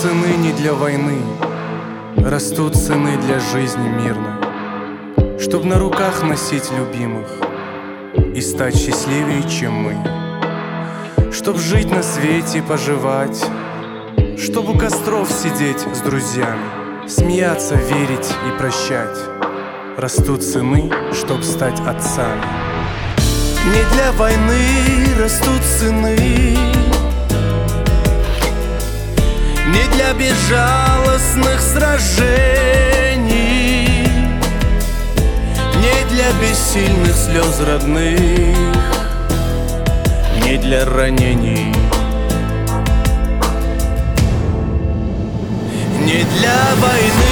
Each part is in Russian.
сыны не для войны, растут сыны для жизни мирной, чтоб на руках носить любимых и стать счастливее, чем мы, чтоб жить на свете и поживать, чтоб у костров сидеть с друзьями, смеяться, верить и прощать. Растут сыны, чтоб стать отцами. Не для войны растут сыны, не для безжалостных сражений, не для бессильных слез родных, не для ранений, не для войны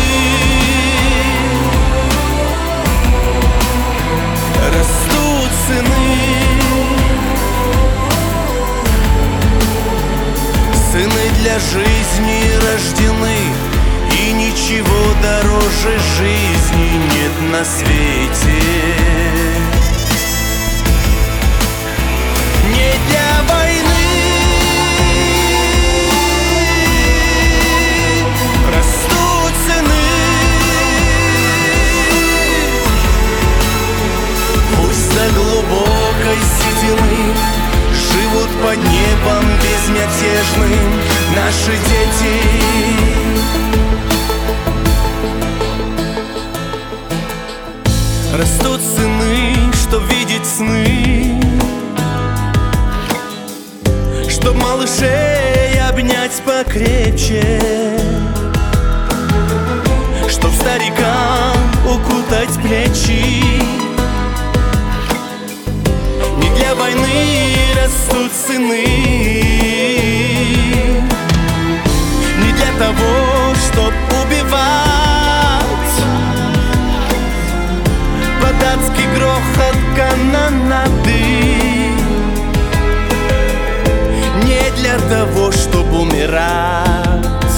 растут сыны. Сыны для жизни рождены, и ничего дороже жизни нет на свете. Не для войны растут сыны. Пусть за глубокой седины живут под небом безмятежным наши дети. Растут сыны, чтоб видеть сны, чтоб малышей обнять покрепче, чтоб старикам укутать плечи. Не для войны растут сыны, не для того, чтоб убивать под адский грохот канонады, не для того, чтоб умирать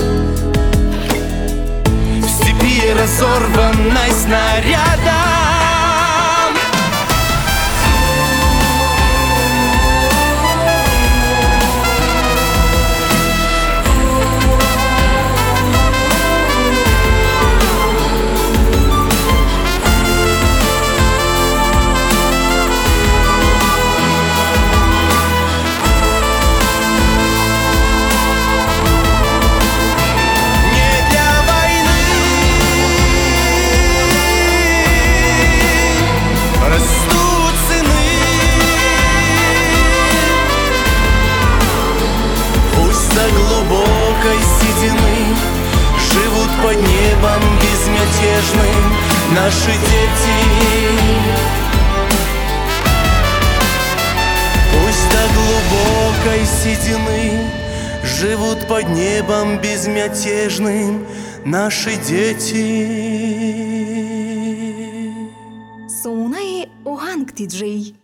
в степи, разорванной снарядом. Живут под небом безмятежным наши дети. Пусть до глубокой седины живут под небом безмятежным наши дети. Szónai u Hank DJ